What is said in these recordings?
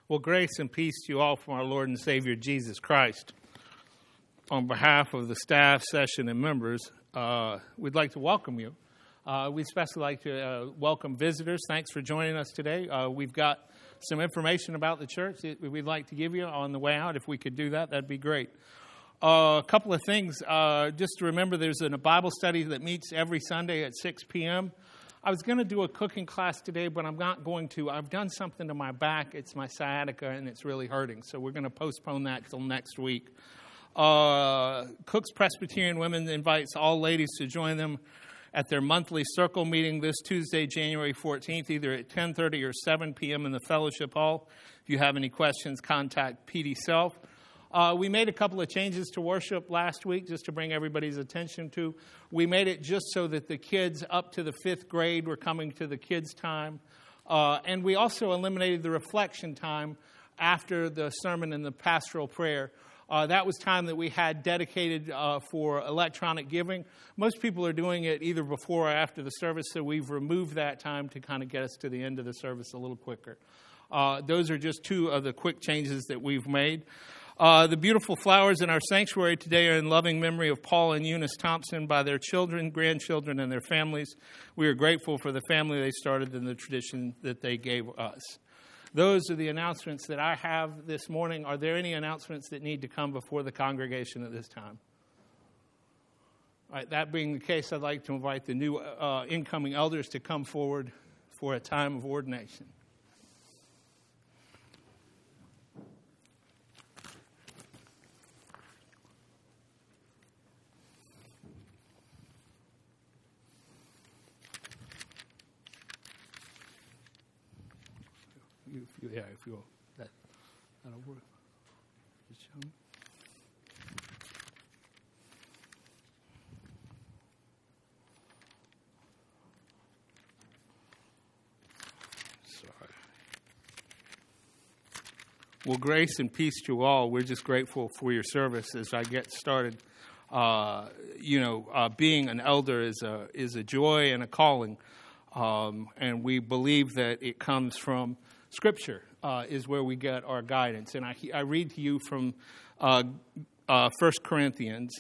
Well, grace and peace to you all from our Lord and Savior, Jesus Christ. On behalf of the staff, session, and members, we'd like to welcome you. We'd especially like to welcome visitors. Thanks for joining us today. We've got some information about the church that we'd like to give you on the way out. If we could do that, that'd be great. A couple of things. Just to remember, there's a Bible study that meets every Sunday at 6 p.m. I was going to do a cooking class today, but I'm not going to. I've done something to my back. It's my sciatica, and it's really hurting. So we're going to postpone that till next week. Cook's Presbyterian Women invites all ladies to join them at their monthly circle meeting this Tuesday, January 14th, either at 10:30 or 7 p.m. in the fellowship hall. If you have any questions, contact PD Self. We made a couple of changes to worship last week just to bring everybody's attention to. We made it just so that the kids up to the 5th grade were coming to the kids' time. And we also eliminated the reflection time after the sermon and the pastoral prayer. That was time that we had dedicated for electronic giving. Most people are doing it either before or after the service, so we've removed that time to kind of get us to the end of the service a little quicker. Those are just two of the quick changes that we've made. The beautiful flowers in our sanctuary today are in loving memory of Paul and Eunice Thompson by their children, grandchildren, and their families. We are grateful for the family they started and the tradition that they gave us. Those are the announcements that I have this morning. Are there any announcements that need to come before the congregation at this time? All right, that being the case, I'd like to invite the new incoming elders to come forward for a time of ordination. If you that'll work. Just show me. Sorry. Well, grace and peace to you all. We're just grateful for your service as I get started. Being an elder is a joy and a calling, and we believe that it comes from Scripture is where we get our guidance. And I read to you from 1 Corinthians.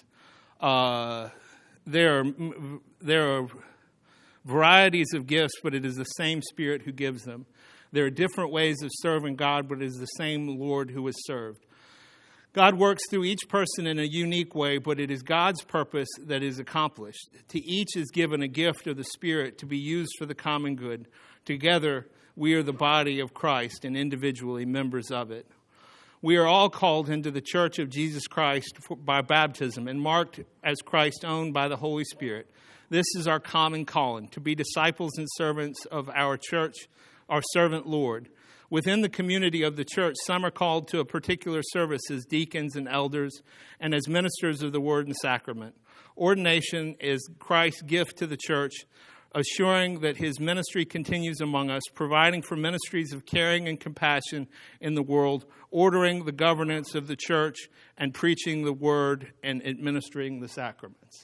There are varieties of gifts, but it is the same Spirit who gives them. There are different ways of serving God, but it is the same Lord who is served. God works through each person in a unique way, but it is God's purpose that is accomplished. To each is given a gift of the Spirit to be used for the common good. Together, we are the body of Christ and individually members of it. We are all called into the church of Jesus Christ by baptism and marked as Christ's own by the Holy Spirit. This is our common calling, to be disciples and servants of our church, our servant Lord. Within the community of the church, some are called to a particular service as deacons and elders and as ministers of the word and sacrament. Ordination is Christ's gift to the church, assuring that his ministry continues among us, providing for ministries of caring and compassion in the world, ordering the governance of the church, and preaching the word and administering the sacraments.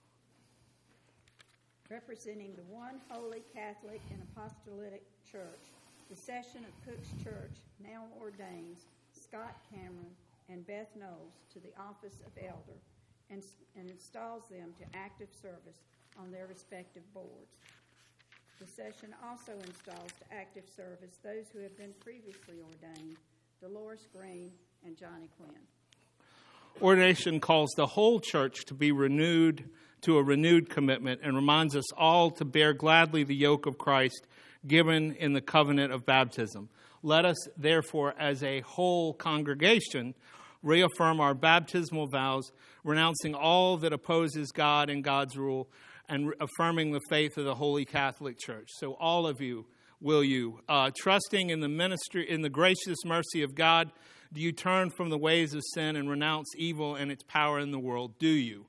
Representing the one holy Catholic and Apostolic Church, the session of Cook's Church now ordains Scott Cameron and Beth Knowles to the office of elder and installs them to active service on their respective boards. The session also installs to active service those who have been previously ordained, Dolores Green and Johnny Quinn. Ordination calls the whole church to be renewed to a renewed commitment and reminds us all to bear gladly the yoke of Christ given in the covenant of baptism. Let us, therefore, as a whole congregation, reaffirm our baptismal vows, renouncing all that opposes God and God's rule, and affirming the faith of the Holy Catholic Church. So all of you, will you, trusting in the ministry, in the gracious mercy of God, do you turn from the ways of sin and renounce evil and its power in the world? Do you?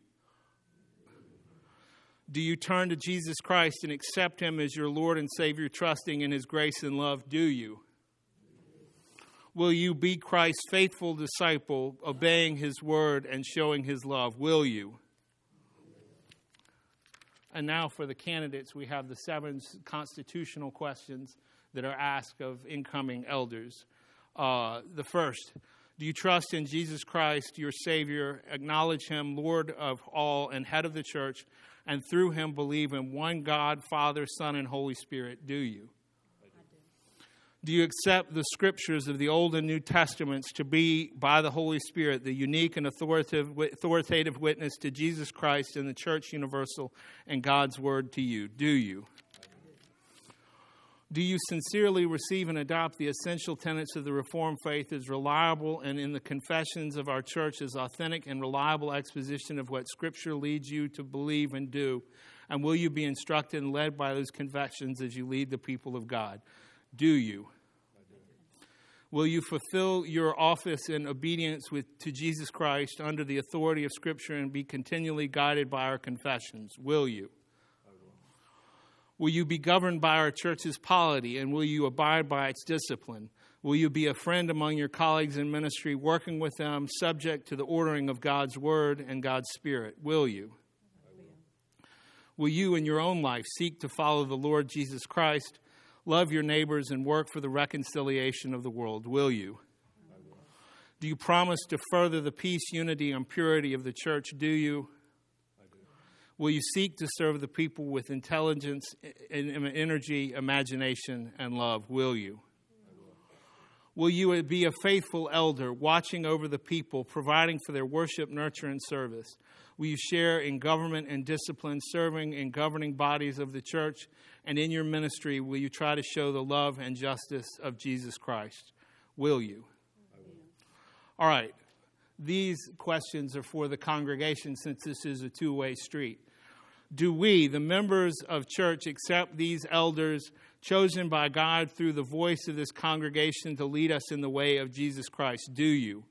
Do you turn to Jesus Christ and accept him as your Lord and Savior, trusting in his grace and love? Do you? Will you be Christ's faithful disciple, obeying his word and showing his love? Will you? And now for the candidates, we have the 7 constitutional questions that are asked of incoming elders. The first, do you trust in Jesus Christ, your Savior, acknowledge him Lord of all and head of the church, and through him believe in one God, Father, Son, and Holy Spirit? Do you? I do. Do you accept the scriptures of the Old and New Testaments to be, by the Holy Spirit, the unique and authoritative witness to Jesus Christ and the Church Universal and God's Word to you? Do you? Do you sincerely receive and adopt the essential tenets of the Reformed faith as reliable and in the confessions of our church as authentic and reliable exposition of what Scripture leads you to believe and do? And will you be instructed and led by those confessions as you lead the people of God? Do you? Will you fulfill your office in obedience to Jesus Christ under the authority of Scripture and be continually guided by our confessions? Will you? Will you be governed by our church's polity, and will you abide by its discipline? Will you be a friend among your colleagues in ministry, working with them, subject to the ordering of God's Word and God's Spirit? Will you? Will you in your own life seek to follow the Lord Jesus Christ, love your neighbors, and work for the reconciliation of the world? Will you? Do you promise to further the peace, unity, and purity of the church? Do you? Will you seek to serve the people with intelligence, energy, imagination, and love? Will you? Will you be a faithful elder, watching over the people, providing for their worship, nurture, and service? Will you share in government and discipline, serving in governing bodies of the church? And in your ministry, will you try to show the love and justice of Jesus Christ? Will you? All right. These questions are for the congregation since this is a two-way street. Do we, the members of church, accept these elders chosen by God through the voice of this congregation to lead us in the way of Jesus Christ? Do you?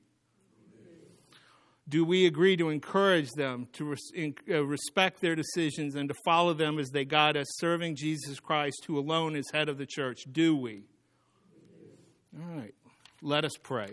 Do we agree to encourage them, to respect their decisions, and to follow them as they guide us, serving Jesus Christ, who alone is head of the church? Do we? All right. Let us pray.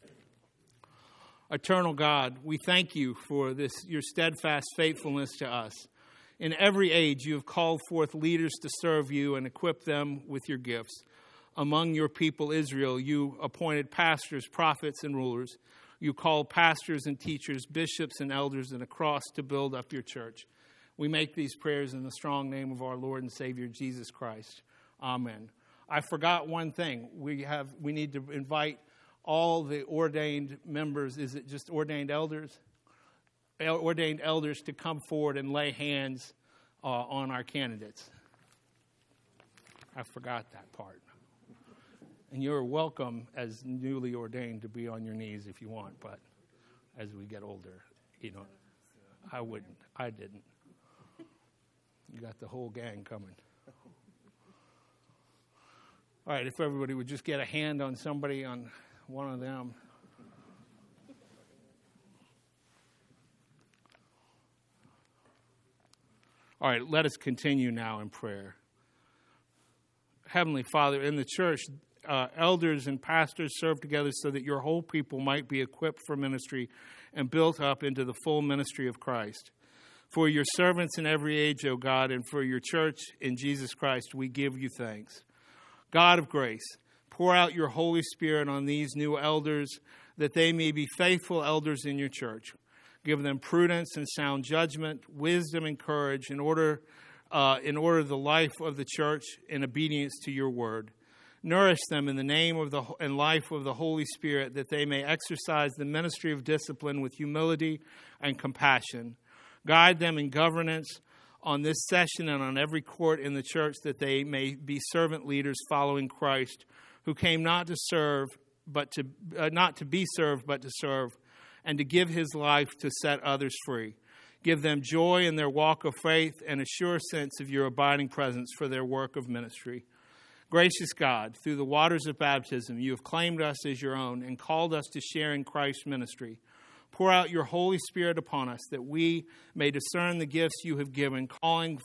Eternal God, we thank you for your steadfast faithfulness to us. In every age, you have called forth leaders to serve you and equip them with your gifts. Among your people, Israel, you appointed pastors, prophets, and rulers. You called pastors and teachers, bishops and elders, and a cross to build up your church. We make these prayers in the strong name of our Lord and Savior, Jesus Christ. Amen. I forgot one thing. We need to invite all the ordained members. Is it just ordained elders? Ordained elders to come forward and lay hands on our candidates. I forgot that part. And you're welcome as newly ordained to be on your knees if you want, but as we get older, I wouldn't. I didn't. You got the whole gang coming. All right, if everybody would just get a hand on somebody, on one of them. All right, let us continue now in prayer. Heavenly Father, in the church, elders and pastors serve together so that your whole people might be equipped for ministry and built up into the full ministry of Christ. For your servants in every age, O God, and for your church in Jesus Christ, we give you thanks. God of grace, pour out your Holy Spirit on these new elders that they may be faithful elders in your church. Give them prudence and sound judgment, wisdom and courage in order the life of the church in obedience to your word. Nourish them in the name of and life of the Holy Spirit, that they may exercise the ministry of discipline with humility and compassion. Guide them in governance on this session and on every court in the church, that they may be servant leaders following Christ, who came not to be served, but to serve, and to give his life to set others free. Give them joy in their walk of faith and a sure sense of your abiding presence for their work of ministry. Gracious God, through the waters of baptism, you have claimed us as your own and called us to share in Christ's ministry. Pour out your Holy Spirit upon us, that we may discern the gifts you have given, calling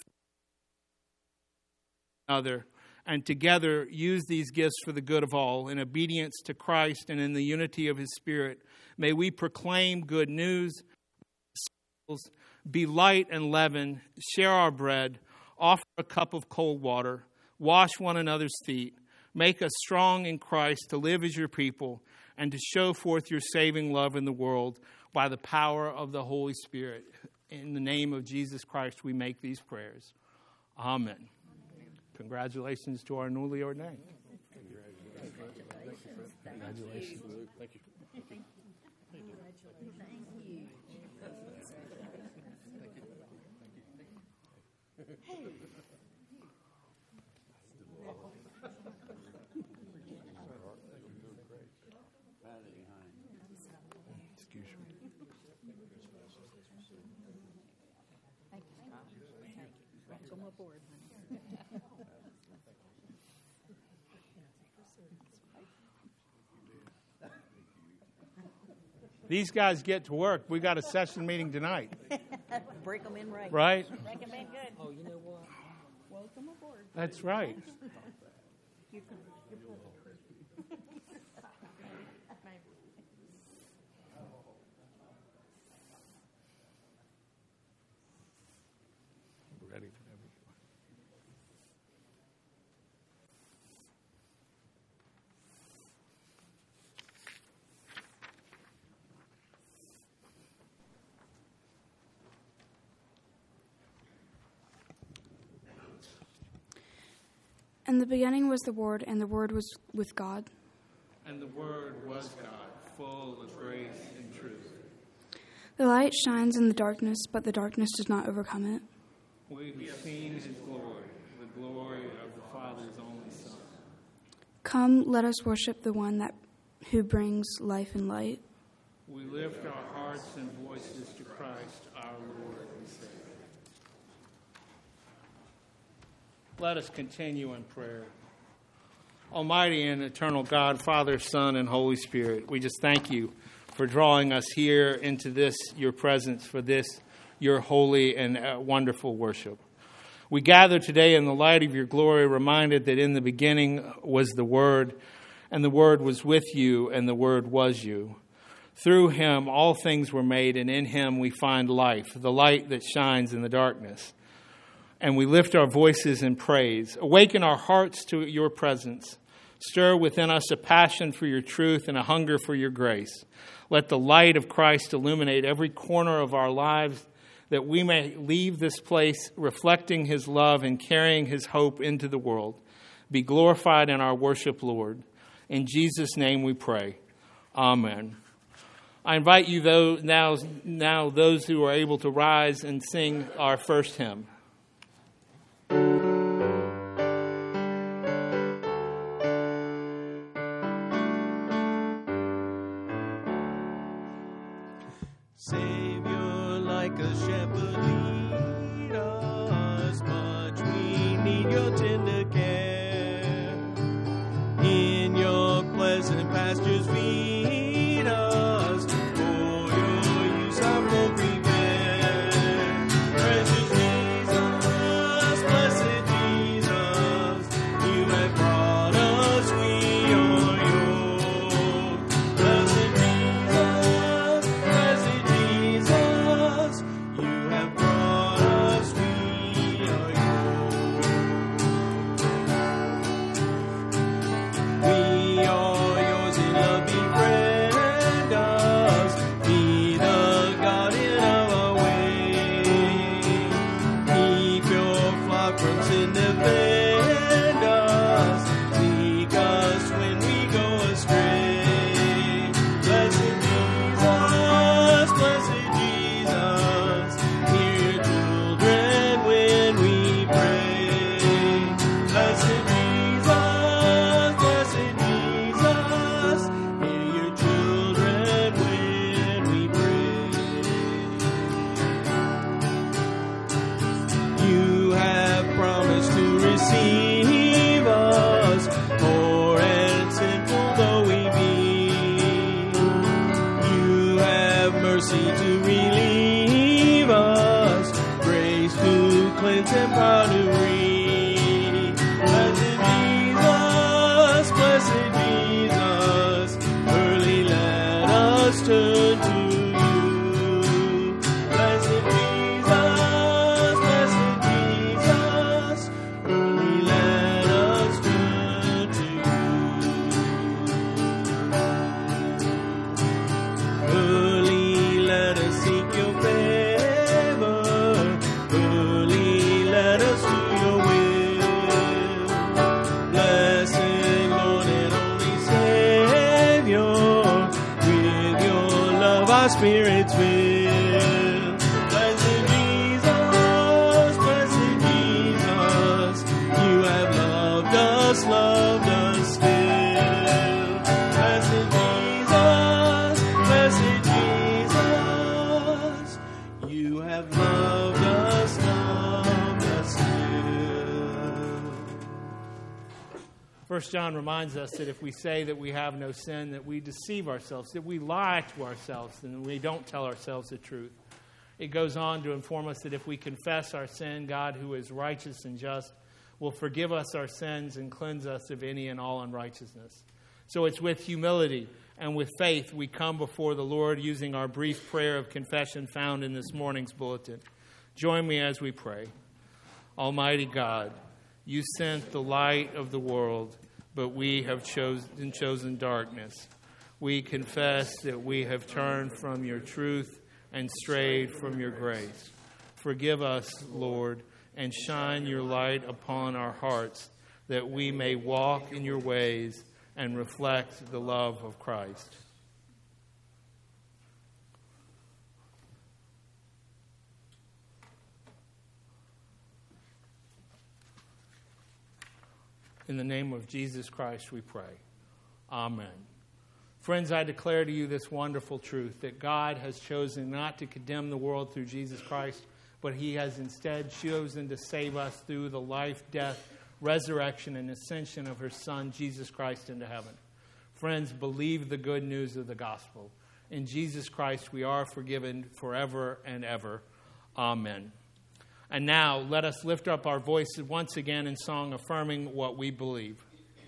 another, and together use these gifts for the good of all, in obedience to Christ and in the unity of his Spirit. May we proclaim good news, be light and leaven, share our bread, offer a cup of cold water, wash one another's feet, Make us strong in Christ to live as your people and to show forth your saving love in the world by the power of the Holy Spirit. In the name of Jesus Christ, we make these prayers. Amen. Congratulations to our newly ordained. Congratulations. Thank you. Welcome aboard, honey. These guys get to work. We got a session meeting tonight. Break them in right. Right? Break them in good. Oh, you know what? Welcome aboard. That's right. Ready for everything. In the beginning was the Word, and the Word was with God. And the Word was God, full of grace and truth. The light shines in the darkness, but the darkness does not overcome it. We have seen his glory, the glory of the Father's only Son. Come, let us worship the one who brings life and light. We lift our hearts and voices to Christ, our Lord and Savior. Let us continue in prayer. Almighty and eternal God, Father, Son, and Holy Spirit, we just thank you for drawing us here into this, your presence, for this, your holy and wonderful worship. We gather today in the light of your glory, reminded that in the beginning was the Word, and the Word was with you, and the Word was you. Through him all things were made, and in him we find life, the light that shines in the darkness. And we lift our voices in praise. Awaken our hearts to your presence. Stir within us a passion for your truth and a hunger for your grace. Let the light of Christ illuminate every corner of our lives, that we may leave this place reflecting his love and carrying his hope into the world. Be glorified in our worship, Lord. In Jesus' name we pray. Amen. I invite you now those who are able to rise and sing our first hymn. Savior, like a shepherd, lead us much. We need your tender care. In your pleasant pastures, feed us. For your use, I will prepare. Precious Jesus, blessed Jesus, you have brought us, we are yours. Blessed Jesus, you have brought Spirit's will. Blessed Jesus, you have loved us still. Blessed Jesus, you have loved us still. 1 John reminds us that if we say that we have no sin, that we deceive ourselves, that we lie to ourselves, and we don't tell ourselves the truth. It goes on to inform us that if we confess our sin, God, who is righteous and just, will forgive us our sins and cleanse us of any and all unrighteousness. So it's with humility and with faith we come before the Lord using our brief prayer of confession found in this morning's bulletin. Join me as we pray. Almighty God, you sent the light of the world, but we have chosen darkness. We confess that we have turned from your truth and strayed from your grace. Forgive us, Lord, and shine your light upon our hearts, that we may walk in your ways and reflect the love of Christ. In the name of Jesus Christ we pray. Amen. Friends, I declare to you this wonderful truth, that God has chosen not to condemn the world through Jesus Christ, but he has instead chosen to save us through the life, death, resurrection, and ascension of her Son, Jesus Christ, into heaven. Friends, believe the good news of the gospel. In Jesus Christ we are forgiven forever and ever. Amen. And now let us lift up our voices once again in song affirming what we believe.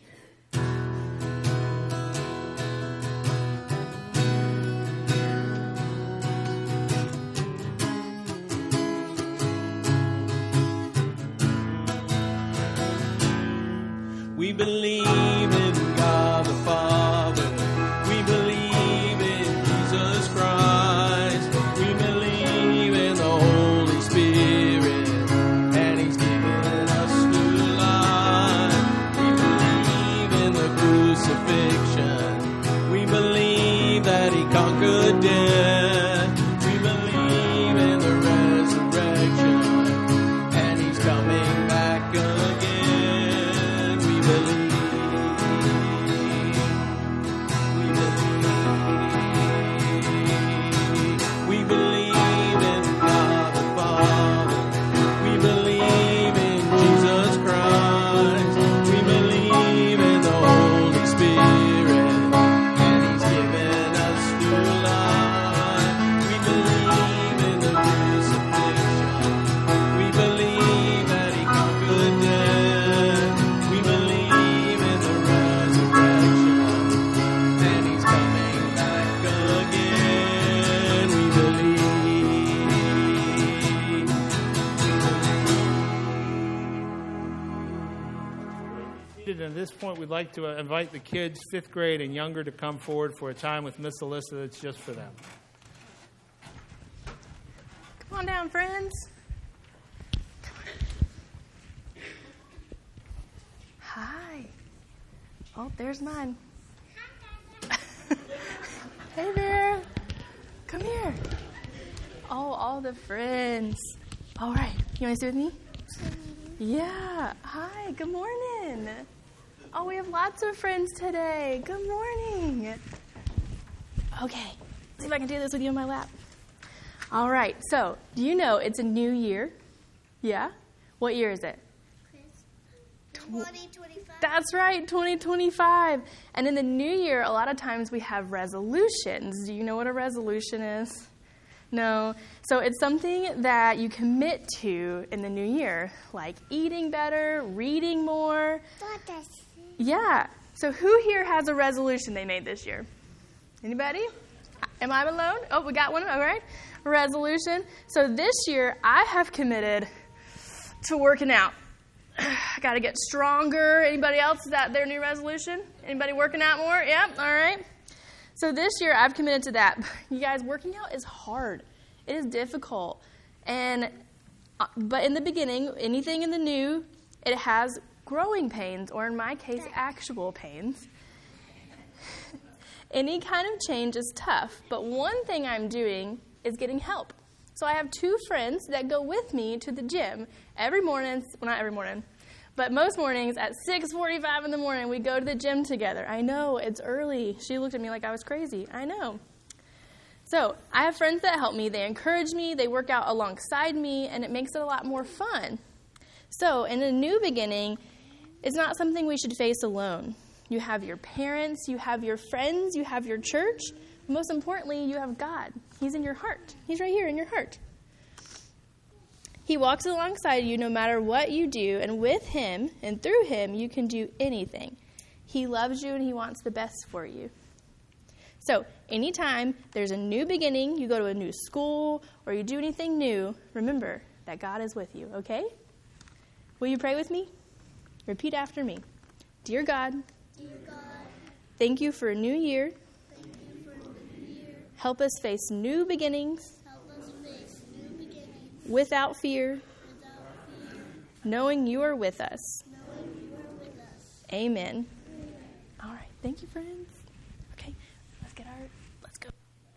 We believe in God the Father. We believe in Jesus Christ. We believe in the Holy Spirit, and he's given us new life. We believe in the crucifixion. We believe that he conquered death. We believe in the resurrection, and he's coming back again. At this point, we'd like to invite the kids, 5th grade and younger, to come forward for a time with Miss Alyssa that's just for them. Come on down, friends. Hi. Oh, there's mine. Hey there. Come here. Oh, all the friends. All right. You want to sit with me? Yeah. Hi. Good morning. Oh, we have lots of friends today. Good morning. Okay. See if I can do this with you in my lap. All right. So, do you know it's a new year? Yeah? What year is it? 2025. That's right, 2025. And in the new year, a lot of times we have resolutions. Do you know what a resolution is? No. So it's something that you commit to in the new year, like eating better, reading more. Yeah. So who here has a resolution they made this year? Anybody? Am I alone? Oh, we got one. All right. Resolution. So this year, I have committed to working out. I got to get stronger. Anybody else? Is that their new resolution? Anybody working out more? Yep. All right. So this year, I've committed to that. You guys, working out is hard. It is difficult. But in the beginning, anything in the new, it has growing pains, or in my case, actual pains. Any kind of change is tough, but one thing I'm doing is getting help. So I have 2 friends that go with me to the gym every morning, well, not every morning, but most mornings at 6:45 in the morning, we go to the gym together. I know, it's early. She looked at me like I was crazy. I know. So I have friends that help me. They encourage me. They work out alongside me, and it makes it a lot more fun. So in a new beginning, it's not something we should face alone. You have your parents, you have your friends, you have your church. Most importantly, you have God. He's in your heart. He's right here in your heart. He walks alongside you no matter what you do, and with him and through him, you can do anything. He loves you and he wants the best for you. So anytime there's a new beginning, you go to a new school, or you do anything new, remember that God is with you, okay? Will you pray with me? Repeat after me. Dear God, thank you for a new year. Help us face new beginnings without fear, knowing you are with us. Amen. All right. Thank you, friends. Okay. Let's go.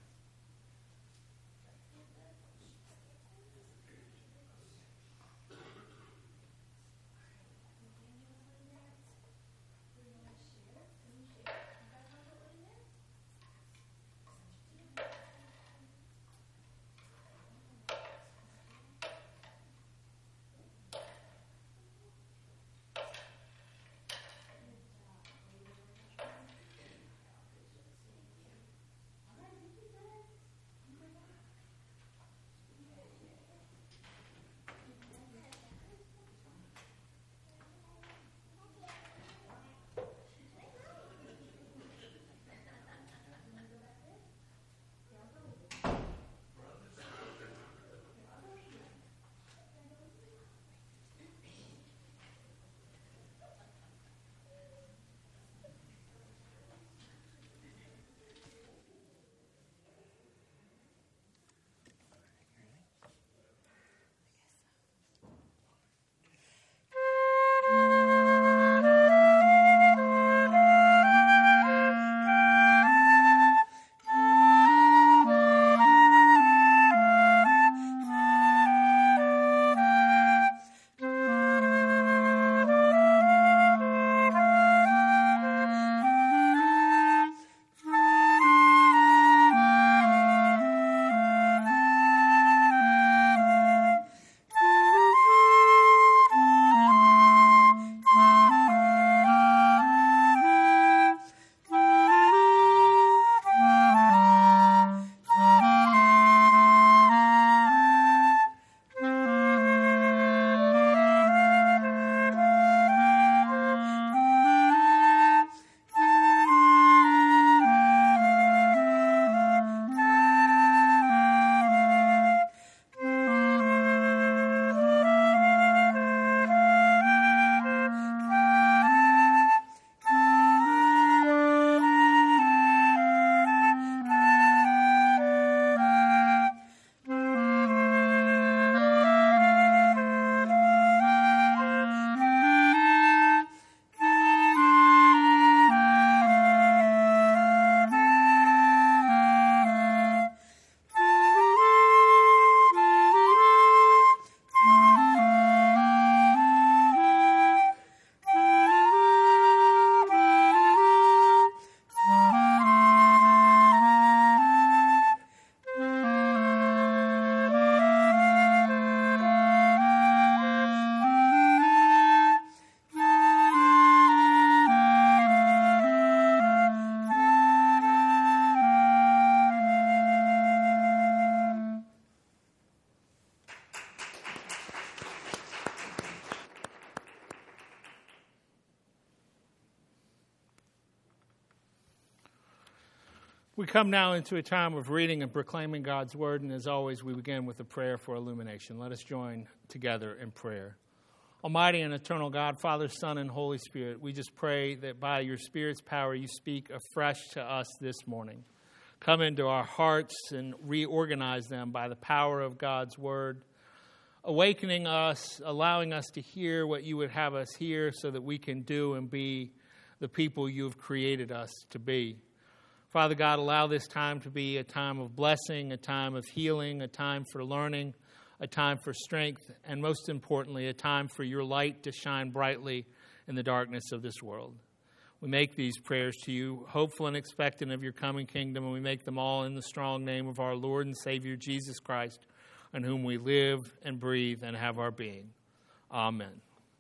We come now into a time of reading and proclaiming God's word, and as always, we begin with a prayer for illumination. Let us join together in prayer. Almighty and eternal God, Father, Son, and Holy Spirit, we just pray that by your Spirit's power you speak afresh to us this morning. Come into our hearts and reorganize them by the power of God's word, awakening us, allowing us to hear what you would have us hear so that we can do and be the people you've created us to be. Father God, allow this time to be a time of blessing, a time of healing, a time for learning, a time for strength, and most importantly, a time for your light to shine brightly in the darkness of this world. We make these prayers to you, hopeful and expectant of your coming kingdom, and we make them all in the strong name of our Lord and Savior, Jesus Christ, in whom we live and breathe and have our being. Amen.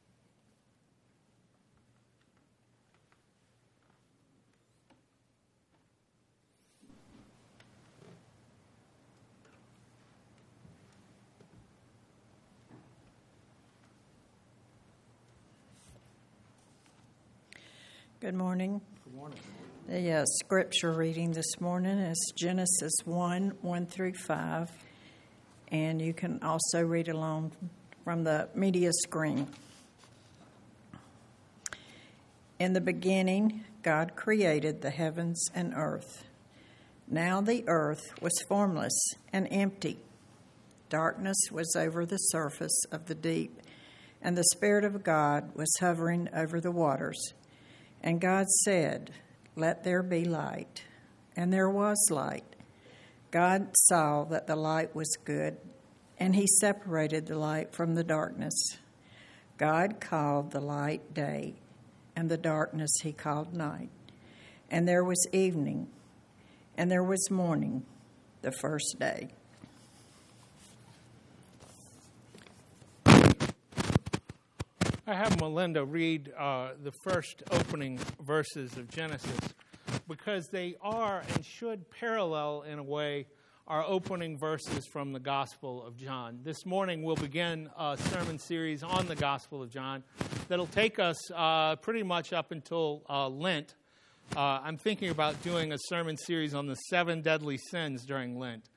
Good morning. Good morning. The scripture reading this morning is Genesis 1 through 5, and you can also read along from the media screen. In the beginning, God created the heavens and earth. Now the earth was formless and empty. Darkness was over the surface of the deep, and the Spirit of God was hovering over the waters. And God said, "Let there be light." And there was light. God saw that the light was good, and he separated the light from the darkness. God called the light day, and the darkness he called night. And there was evening, and there was morning, the first day. I have Melinda read the first opening verses of Genesis because they are and should parallel in a way our opening verses from the Gospel of John. This morning we'll begin a sermon series on the Gospel of John that'll take us pretty much up until Lent. I'm thinking about doing a sermon series on the 7 deadly sins during Lent.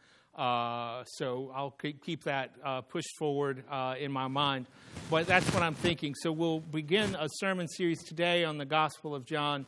So I'll keep that pushed forward in my mind. But that's what I'm thinking. So we'll begin a sermon series today on the Gospel of John.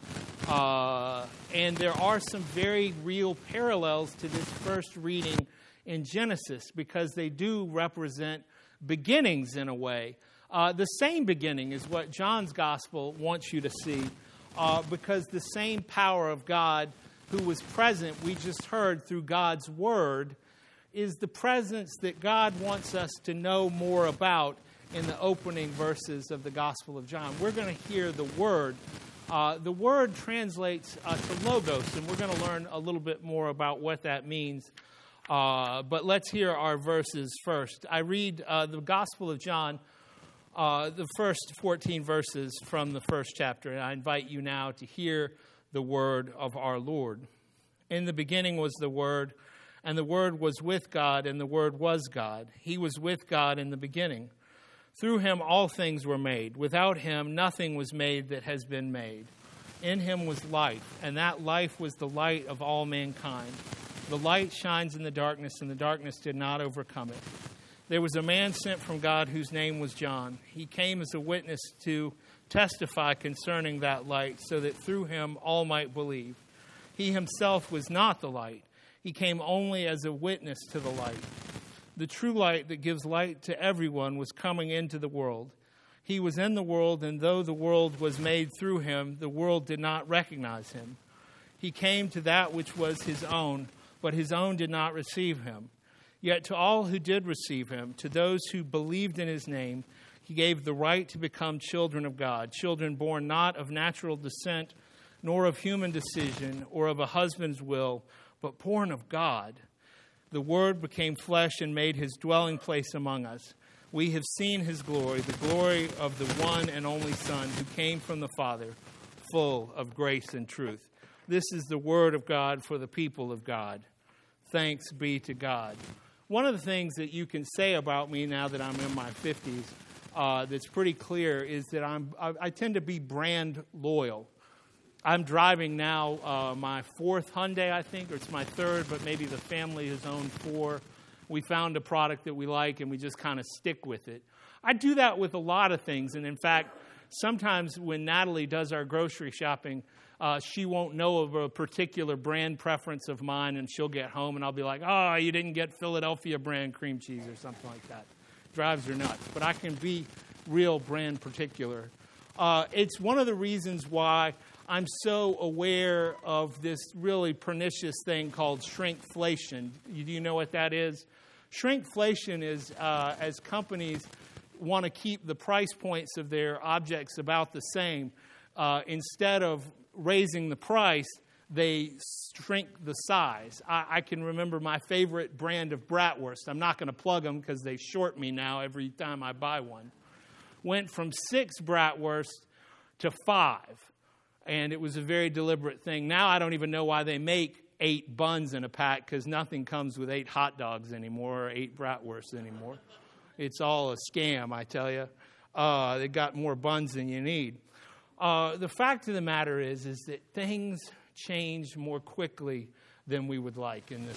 And there are some very real parallels to this first reading in Genesis because they do represent beginnings in a way. The same beginning is what John's Gospel wants you to see because the same power of God who was present, we just heard through God's Word, is the presence that God wants us to know more about in the opening verses of the Gospel of John. We're going to hear the Word. The Word translates to Logos, and we're going to learn a little bit more about what that means. But let's hear our verses first. I read the Gospel of John, the first 14 verses from the first chapter, and I invite you now to hear the word of our Lord. In the beginning was the Word, and the Word was with God, and the Word was God. He was with God in the beginning. Through him all things were made. Without him nothing was made that has been made. In him was life, and that life was the light of all mankind. The light shines in the darkness, and the darkness did not overcome it. There was a man sent from God whose name was John. He came as a witness to testify concerning that light, so that through him all might believe. He himself was not the light. He came only as a witness to the light. The true light that gives light to everyone was coming into the world. He was in the world, and though the world was made through him, the world did not recognize him. He came to that which was his own, but his own did not receive him. Yet to all who did receive him, to those who believed in his name, he gave the right to become children of God, children born not of natural descent, nor of human decision, or of a husband's will, but born of God. The Word became flesh and made his dwelling place among us. We have seen his glory, the glory of the one and only Son who came from the Father, full of grace and truth. This is the word of God for the people of God. Thanks be to God. One of the things that you can say about me now that I'm in my 50s that's pretty clear is that I tend to be brand loyal. I'm driving now my 4th Hyundai, I think, or it's my 3rd, but maybe the family has owned 4. We found a product that we like, and we just kind of stick with it. I do that with a lot of things, and in fact, sometimes when Natalie does our grocery shopping, she won't know of a particular brand preference of mine, and she'll get home, and I'll be like, oh, you didn't get Philadelphia brand cream cheese or something like that. Drives her nuts. But I can be real brand particular. It's one of the reasons why I'm so aware of this really pernicious thing called shrinkflation. Do you know what that is? Shrinkflation is as companies want to keep the price points of their objects about the same. Instead of raising the price, they shrink the size. I can remember my favorite brand of bratwurst. I'm not going to plug them because they short me now every time I buy one. Went from 6 bratwurst to 5. And it was a very deliberate thing. Now I don't even know why they make 8 buns in a pack, because nothing comes with 8 hot dogs anymore or 8 bratwursts anymore. It's all a scam, I tell you. They got more buns than you need. The fact of the matter is that things change more quickly than we would like in this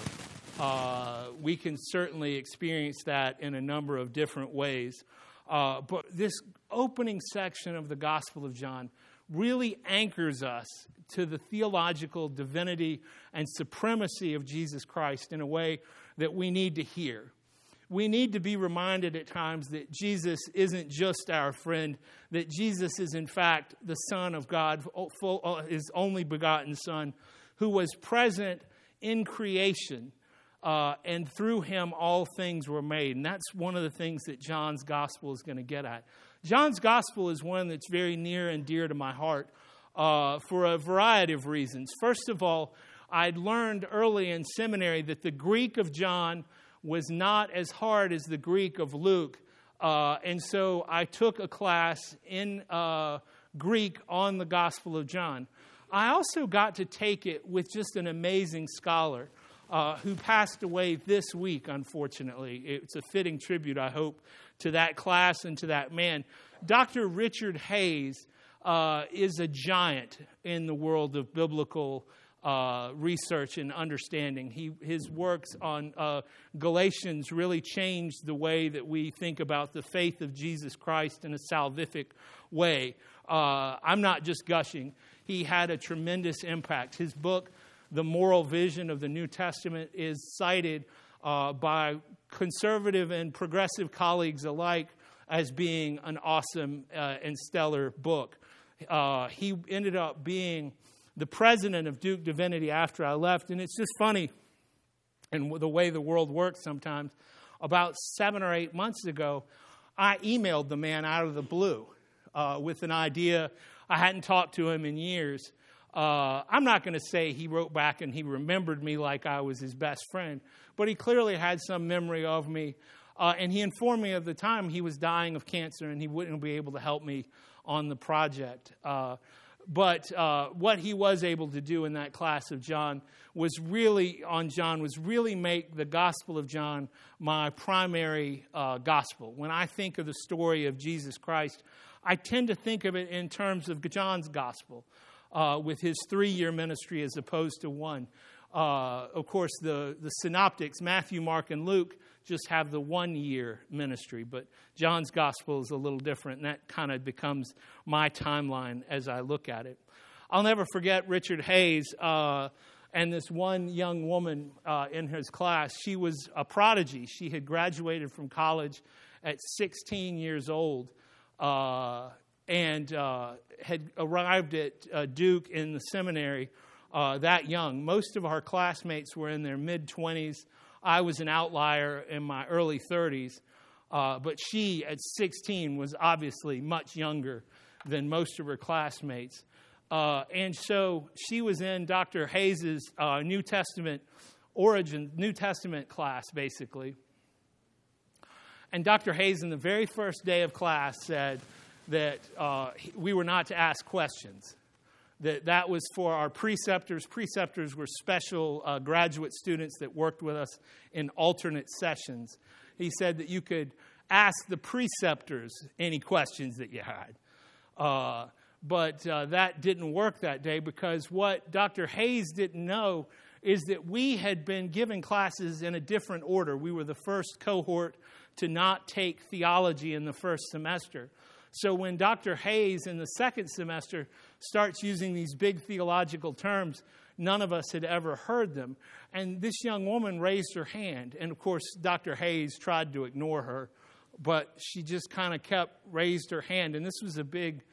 world. We can certainly experience that in a number of different ways. But this opening section of the Gospel of John really anchors us to the theological divinity and supremacy of Jesus Christ in a way that we need to hear. We need to be reminded at times that Jesus isn't just our friend, that Jesus is in fact the Son of God, his only begotten Son, who was present in creation, and through him all things were made. And that's one of the things that John's Gospel is going to get at. John's Gospel is one that's very near and dear to my heart for a variety of reasons. First of all, I'd learned early in seminary that the Greek of John was not as hard as the Greek of Luke. And so I took a class in Greek on the Gospel of John. I also got to take it with just an amazing scholar who passed away this week, unfortunately. It's a fitting tribute, I hope, to that class and to that man. Dr. Richard Hayes is a giant in the world of biblical research and understanding. His works on Galatians really changed the way that we think about the faith of Jesus Christ in a salvific way. I'm not just gushing. He had a tremendous impact. His book, The Moral Vision of the New Testament, is cited by conservative and progressive colleagues alike as being an awesome and stellar book. He ended up being the president of Duke Divinity after I left, and it's just funny, and the way the world works sometimes. About 7 or 8 months ago, I emailed the man out of the blue with an idea. I hadn't talked to him in years. I'm not going to say he wrote back and he remembered me like I was his best friend, but he clearly had some memory of me. And he informed me at the time he was dying of cancer and he wouldn't be able to help me on the project. But what he was able to do in that class of John was really make the Gospel of John my primary gospel. When I think of the story of Jesus Christ, I tend to think of it in terms of John's gospel, with his 3-year ministry as opposed to 1. Of course, the synoptics, Matthew, Mark, and Luke, just have the 1-year ministry. But John's gospel is a little different, and that kind of becomes my timeline as I look at it. I'll never forget Richard Hayes and this one young woman in his class. She was a prodigy. She had graduated from college at 16 years old and had arrived at Duke in the seminary that young. Most of our classmates were in their mid-20s. I was an outlier in my early 30s, but she, at 16, was obviously much younger than most of her classmates. And so she was in Dr. Hayes' New Testament class, basically. And Dr. Hayes, in the very first day of class, said that we were not to ask questions. That was for our preceptors. Preceptors were special graduate students that worked with us in alternate sessions. He said that you could ask the preceptors any questions that you had. But that didn't work that day, because what Dr. Hayes didn't know is that we had been given classes in a different order. We were the first cohort to not take theology in the first semester. So when Dr. Hayes in the second semester starts using these big theological terms, none of us had ever heard them. And this young woman raised her hand. And, of course, Dr. Hayes tried to ignore her, but she just kind of raised her hand. And this was a big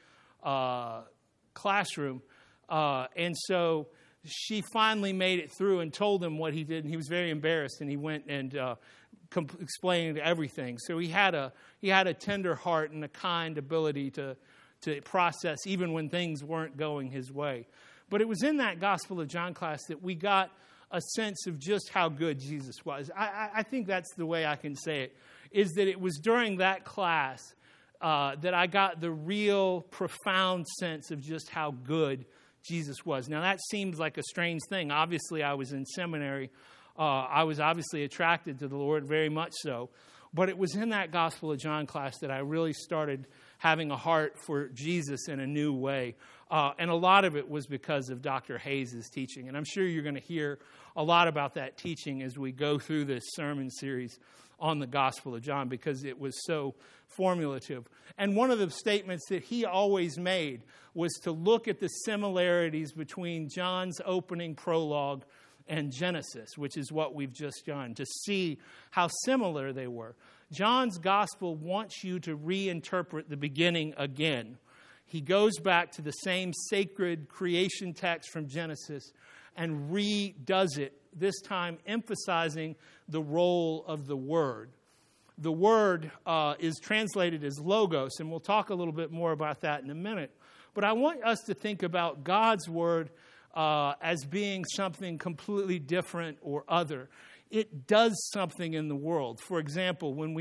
classroom. And so she finally made it through and told him what he did, and he was very embarrassed, and he went and explained everything. So he had a tender heart and a kind ability to process even when things weren't going his way. But it was in that Gospel of John class that we got a sense of just how good Jesus was. I think that's the way I can say it, is that it was during that class that I got the real profound sense of just how good Jesus was. Now, that seems like a strange thing. Obviously, I was in seminary. I was obviously attracted to the Lord, very much so. But it was in that Gospel of John class that I really started having a heart for Jesus in a new way. And a lot of it was because of Dr. Hayes' teaching. And I'm sure you're going to hear a lot about that teaching as we go through this sermon series on the Gospel of John, because it was so formulative. And one of the statements that he always made was to look at the similarities between John's opening prologue and Genesis, which is what we've just done, to see how similar they were. John's Gospel wants you to reinterpret the beginning again. He goes back to the same sacred creation text from Genesis and redoes it, this time emphasizing the role of the Word. The Word is translated as Logos, and we'll talk a little bit more about that in a minute. But I want us to think about God's Word as being something completely different or other. It does something in the world. For example, when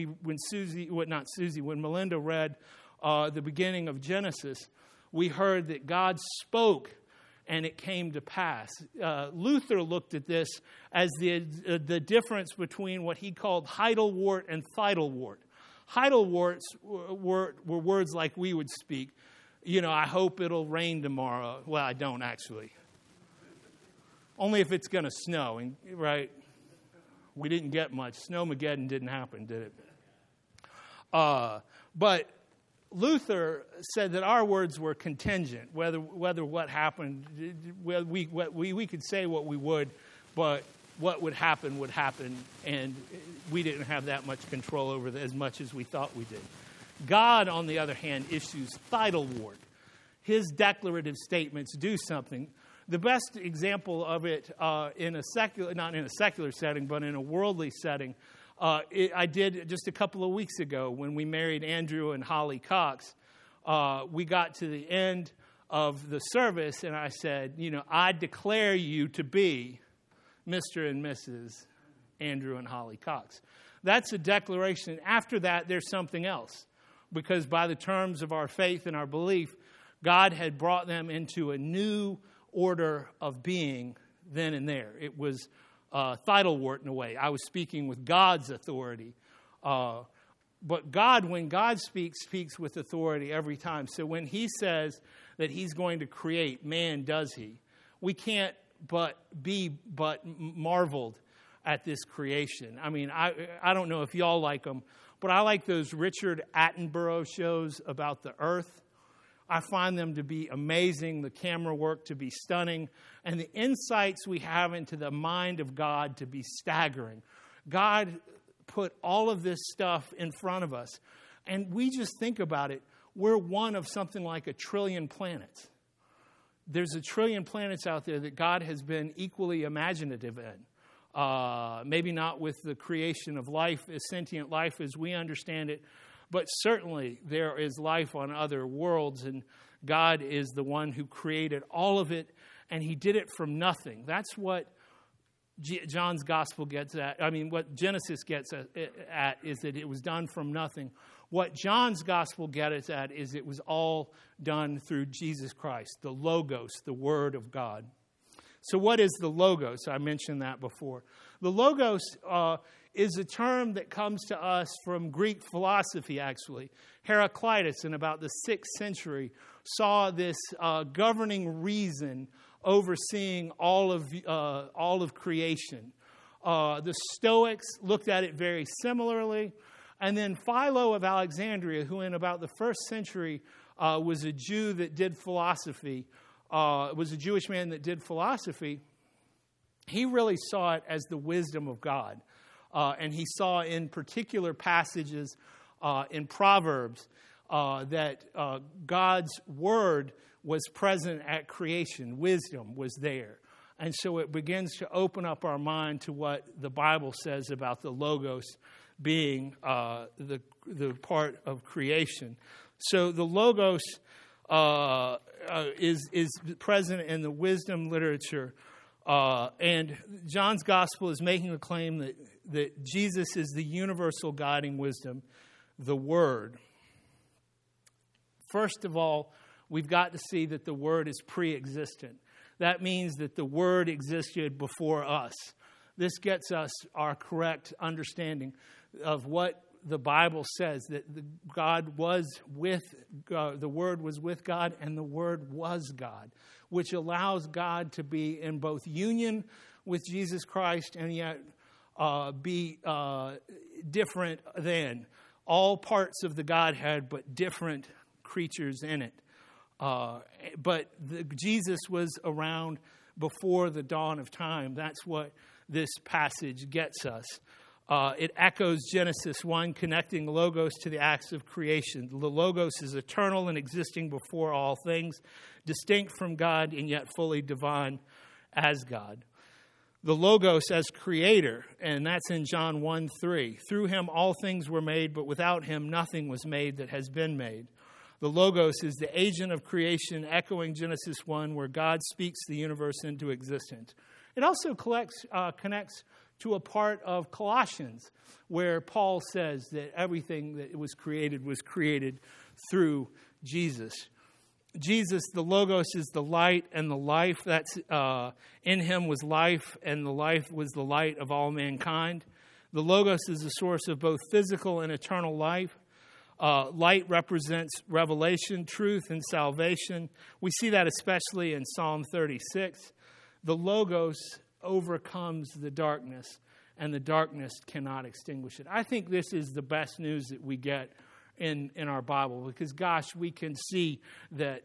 Melinda read the beginning of Genesis, we heard that God spoke and it came to pass. Luther looked at this as the difference between what he called Heidelwort and Theidelwort. Heidelworts were words like we would speak. You know, I hope it'll rain tomorrow. Well, I don't actually. Only if it's going to snow, right? We didn't get much. Snowmageddon didn't happen, did it? But Luther said that our words were contingent, whether what happened, we could say what we would, but what would happen, and we didn't have that much control over as much as we thought we did. God, on the other hand, issues Theidelwort. His declarative statements do something. The best example of it not in a secular setting, but in a worldly setting, I did just a couple of weeks ago when we married Andrew and Holly Cox. We got to the end of the service, and I said, I declare you to be Mr. and Mrs. Andrew and Holly Cox. That's a declaration. After that, there's something else, because by the terms of our faith and our belief, God had brought them into a new order of being then and there. It was Theidelwort in a way. I was speaking with God's authority. But God, when God speaks with authority every time. So when he says that he's going to create, man, does he? We can't but marveled at this creation. I mean, I don't know if y'all like them, but I like those Richard Attenborough shows about the earth. I find them to be amazing, the camera work to be stunning, and the insights we have into the mind of God to be staggering. God put all of this stuff in front of us, and we just think about it. We're one of something like 1 trillion planets. There's 1 trillion planets out there that God has been equally imaginative in. Maybe not with the creation of life, as sentient life as we understand it, but certainly there is life on other worlds, and God is the one who created all of it, and he did it from nothing. That's what John's gospel gets at. I mean, what Genesis gets at is that it was done from nothing. What John's gospel gets at is it was all done through Jesus Christ, the Logos, the Word of God. So what is the Logos? I mentioned that before. The Logos is a term that comes to us from Greek philosophy, actually. Heraclitus, in about the 6th century, saw this governing reason overseeing all of creation. The Stoics looked at it very similarly. And then Philo of Alexandria, who in about the 1st century was a Jew that did philosophy, was a Jewish man that did philosophy, he really saw it as the wisdom of God. And he saw in particular passages in Proverbs that God's word was present at creation. Wisdom was there. And so it begins to open up our mind to what the Bible says about the Logos being the part of creation. So the Logos is present in the wisdom literature. And John's gospel is making the claim that Jesus is the universal guiding wisdom, the Word. First of all, we've got to see that the Word is pre-existent. That means that the Word existed before us. This gets us our correct understanding of what the Bible says, that God was with, the Word was with God, and the Word was God, which allows God to be in both union with Jesus Christ and yet be different than all parts of the Godhead, but different creatures in it. But Jesus was around before the dawn of time. That's what this passage gets us. It echoes Genesis 1, connecting Logos to the acts of creation. The Logos is eternal and existing before all things, distinct from God and yet fully divine as God. The Logos as creator, and that's in John 1:3. Through him all things were made, but without him nothing was made that has been made. The Logos is the agent of creation, echoing Genesis 1, where God speaks the universe into existence. It also connects to a part of Colossians, where Paul says that everything that was created through Jesus. Jesus, the Logos, is the light and the life. That's in him was life, and the life was the light of all mankind. The Logos is the source of both physical and eternal life. Light represents revelation, truth, and salvation. We see that especially in Psalm 36. The Logos overcomes the darkness, and the darkness cannot extinguish it. I think this is the best news that we get in our Bible, because, gosh, we can see that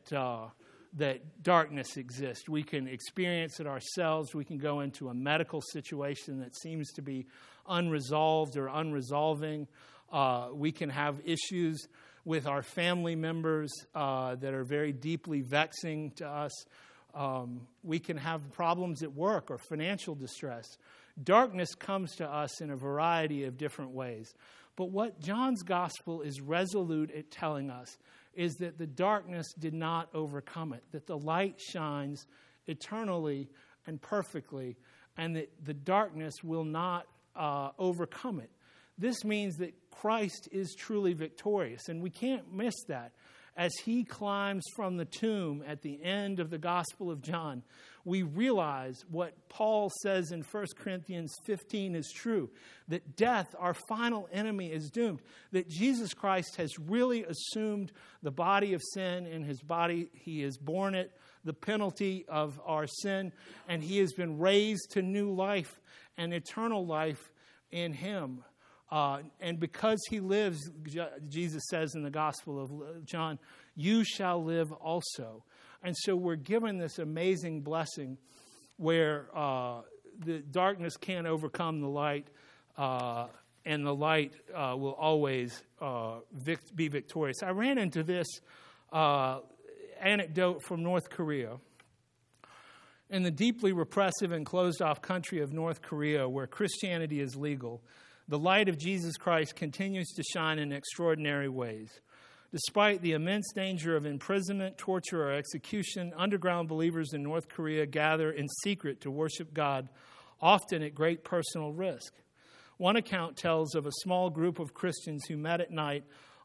darkness exists. We can experience it ourselves. We can go into a medical situation that seems to be unresolved or unresolving. We can have issues with our family members that are very deeply vexing to us. We can have problems at work or financial distress. Darkness comes to us in a variety of different ways. But what John's gospel is resolute at telling us is that the darkness did not overcome it, that the light shines eternally and perfectly, and that the darkness will not overcome it. This means that Christ is truly victorious, and we can't miss that. As he climbs from the tomb at the end of the Gospel of John, we realize what Paul says in 1 Corinthians 15 is true, that death, our final enemy, is doomed, that Jesus Christ has really assumed the body of sin in his body. He has borne it, the penalty of our sin, and he has been raised to new life and eternal life in him. And because he lives, Jesus says in the Gospel of John, you shall live also. And so we're given this amazing blessing where the darkness can't overcome the light, and the light will always be victorious. I ran into this anecdote from North Korea. In the deeply repressive and closed-off country of North Korea, where Christianity is legal, the light of Jesus Christ continues to shine in extraordinary ways. Despite the immense danger of imprisonment, torture, or execution, underground believers in North Korea gather in secret to worship God, often at great personal risk. One account tells of a small group of Christians who met at night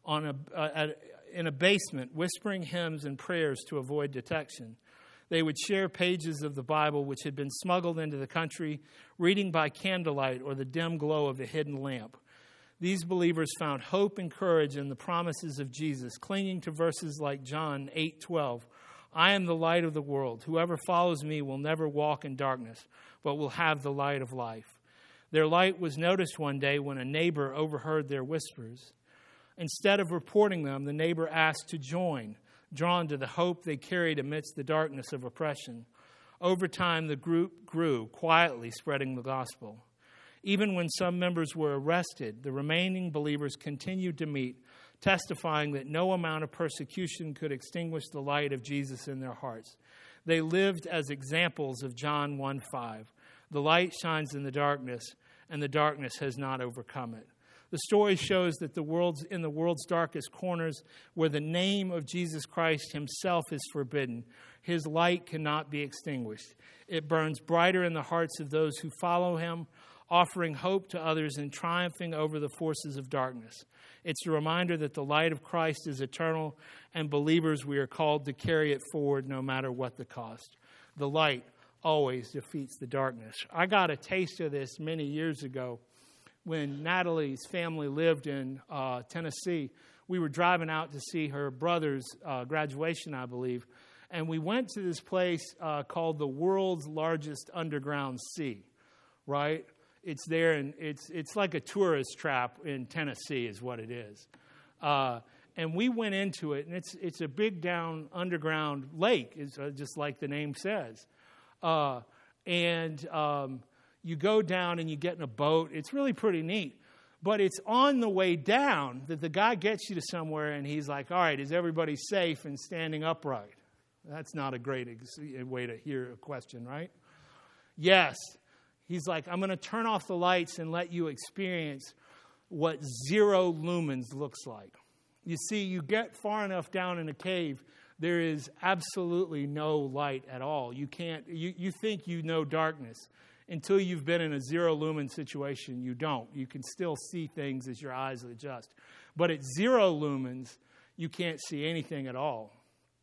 in a basement, whispering hymns and prayers to avoid detection. They would share pages of the Bible which had been smuggled into the country, reading by candlelight or the dim glow of a hidden lamp. These believers found hope and courage in the promises of Jesus, clinging to verses like John 8:12. I am the light of the world. Whoever follows me will never walk in darkness, but will have the light of life. Their light was noticed one day when a neighbor overheard their whispers. Instead of reporting them, the neighbor asked to join, drawn to the hope they carried amidst the darkness of oppression. Over time, the group grew, quietly spreading the gospel. Even when some members were arrested, the remaining believers continued to meet, testifying that no amount of persecution could extinguish the light of Jesus in their hearts. They lived as examples of John 1:5. The light shines in the darkness, and the darkness has not overcome it. The story shows that in the world's darkest corners, where the name of Jesus Christ himself is forbidden, his light cannot be extinguished. It burns brighter in the hearts of those who follow him, offering hope to others and triumphing over the forces of darkness. It's a reminder that the light of Christ is eternal, and believers, we are called to carry it forward no matter what the cost. The light always defeats the darkness. I got a taste of this many years ago when Natalie's family lived in Tennessee. We were driving out to see her brother's graduation, I believe, and we went to this place called the world's largest underground sea, right? It's there, and it's like a tourist trap in Tennessee is what it is. And we went into it, and it's a big down underground lake, just like the name says. You go down and you get in a boat. It's really pretty neat. But it's on the way down that the guy gets you to somewhere, and he's like, all right, is everybody safe and standing upright? That's not a great way to hear a question, right? Yes. He's like, I'm going to turn off the lights and let you experience what 0 lumens looks like. You see, you get far enough down in a cave, there is absolutely no light at all. You think you know darkness. Until you've been in a 0 lumen situation, you don't. You can still see things as your eyes adjust. But at 0 lumens, you can't see anything at all.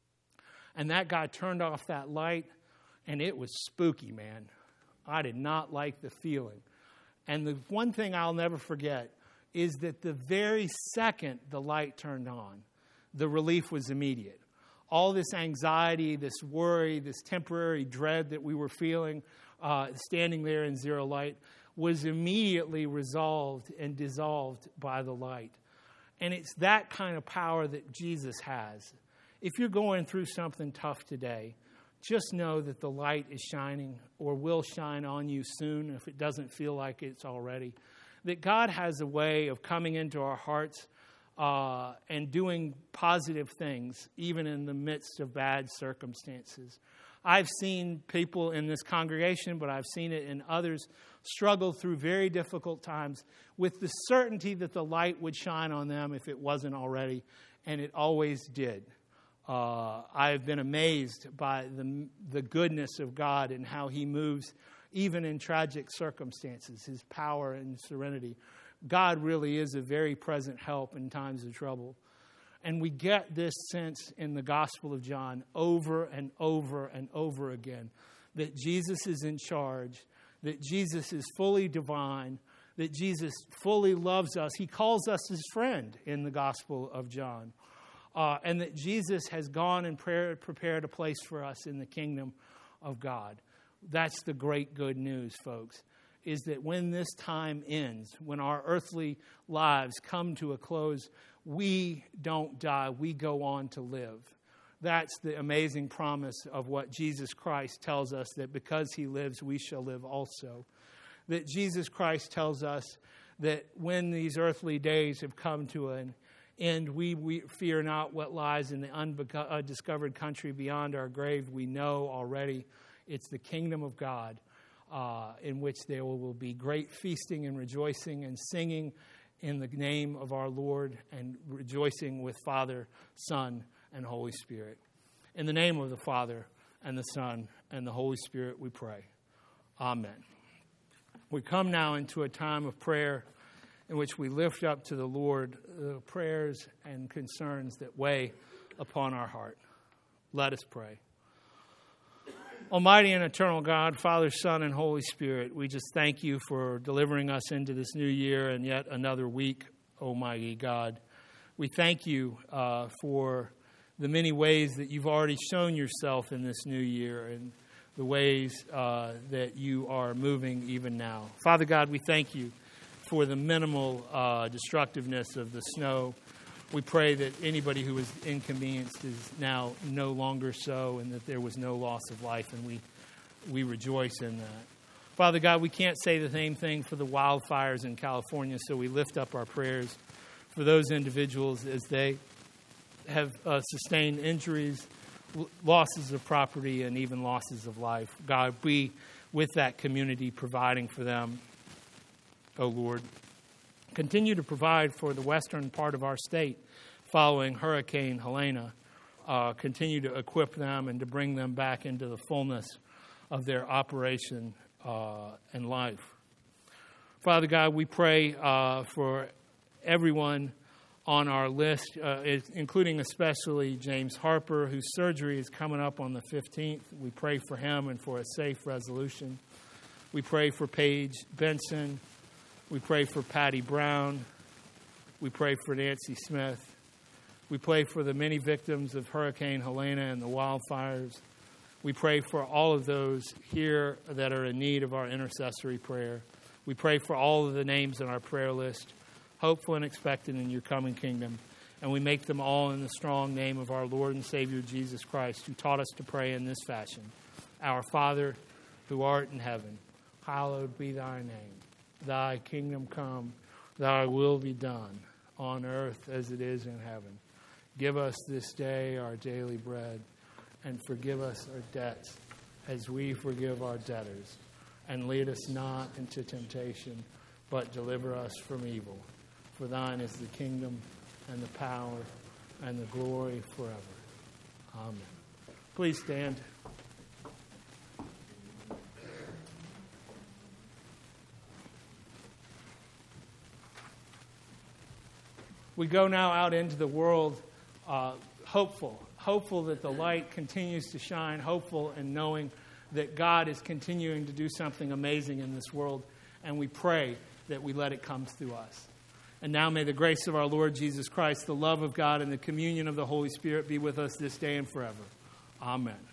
And that guy turned off that light, and it was spooky, man. I did not like the feeling. And the one thing I'll never forget is that the very second the light turned on, the relief was immediate. All this anxiety, this worry, this temporary dread that we were feeling, standing there in 0 light, was immediately resolved and dissolved by the light. And it's that kind of power that Jesus has. If you're going through something tough today, just know that the light is shining or will shine on you soon if it doesn't feel like it's already. That God has a way of coming into our hearts and doing positive things, even in the midst of bad circumstances. I've seen people in this congregation, but I've seen it in others, struggle through very difficult times with the certainty that the light would shine on them if it wasn't already, and it always did. I've been amazed by the goodness of God and how he moves even in tragic circumstances, his power and serenity. God really is a very present help in times of trouble. And we get this sense in the Gospel of John over and over and over again, that Jesus is in charge, that Jesus is fully divine, that Jesus fully loves us. He calls us his friend in the Gospel of John. And that Jesus has gone and prepared a place for us in the kingdom of God. That's the great good news, folks, is that when this time ends, when our earthly lives come to a close, we don't die, we go on to live. That's the amazing promise of what Jesus Christ tells us, that because he lives, we shall live also. That Jesus Christ tells us that when these earthly days have come to an end, we fear not what lies in the undiscovered country beyond our grave. We know already it's the kingdom of God, in which there will be great feasting and rejoicing and singing in the name of our Lord, and rejoicing with Father, Son, and Holy Spirit. In the name of the Father, and the Son, and the Holy Spirit, we pray. Amen. We come now into a time of prayer in which we lift up to the Lord the prayers and concerns that weigh upon our heart. Let us pray. Almighty and eternal God, Father, Son, and Holy Spirit, we just thank you for delivering us into this new year and yet another week, Almighty God. We thank you for the many ways that you've already shown yourself in this new year and the ways that you are moving even now. Father God, we thank you for the minimal destructiveness of the snow. We pray that anybody who was inconvenienced is now no longer so, and that there was no loss of life, and we rejoice in that. Father God, we can't say the same thing for the wildfires in California, so we lift up our prayers for those individuals as they have sustained injuries, losses of property, and even losses of life. God, be with that community, providing for them, O Lord. Continue to provide for the western part of our state following Hurricane Helene. Continue to equip them and to bring them back into the fullness of their operation and life. Father God, we pray for everyone on our list, including especially James Harper, whose surgery is coming up on the 15th. We pray for him and for a safe resolution. We pray for Paige Benson. We pray for Patty Brown. We pray for Nancy Smith. We pray for the many victims of Hurricane Helene and the wildfires. We pray for all of those here that are in need of our intercessory prayer. We pray for all of the names on our prayer list, hopeful and expectant in your coming kingdom. And we make them all in the strong name of our Lord and Savior Jesus Christ, who taught us to pray in this fashion. Our Father, who art in heaven, hallowed be thy name. Thy kingdom come, thy will be done, on earth as it is in heaven. Give us this day our daily bread, and forgive us our debts as we forgive our debtors. And lead us not into temptation, but deliver us from evil. For thine is the kingdom and the power and the glory forever. Amen. Please stand. We go now out into the world hopeful that the light continues to shine, hopeful and knowing that God is continuing to do something amazing in this world, and we pray that we let it come through us. And now may the grace of our Lord Jesus Christ, the love of God, and the communion of the Holy Spirit be with us this day and forever. Amen.